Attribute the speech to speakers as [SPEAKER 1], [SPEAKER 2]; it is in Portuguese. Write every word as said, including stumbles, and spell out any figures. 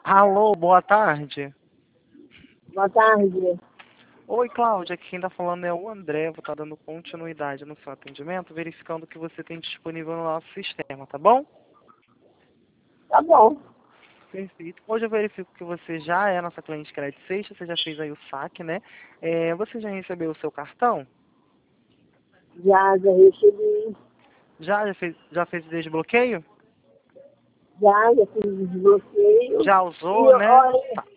[SPEAKER 1] Alô, boa tarde.
[SPEAKER 2] Boa tarde.
[SPEAKER 1] Oi, Cláudia, aqui quem está falando é o André. Vou estar dando continuidade no seu atendimento, verificando o que você tem disponível no nosso sistema, tá bom?
[SPEAKER 2] Tá bom.
[SPEAKER 1] Perfeito. Hoje eu verifico que você já é nossa cliente Crédito Sexta, você já fez aí o saque, né? É, você já recebeu o seu cartão?
[SPEAKER 2] Já, já recebi.
[SPEAKER 1] Já, já fez, já fez o desbloqueio?
[SPEAKER 2] Já, já fiz desbloqueio.
[SPEAKER 1] Já
[SPEAKER 2] E
[SPEAKER 1] usou, né?
[SPEAKER 2] olha,
[SPEAKER 1] Tá.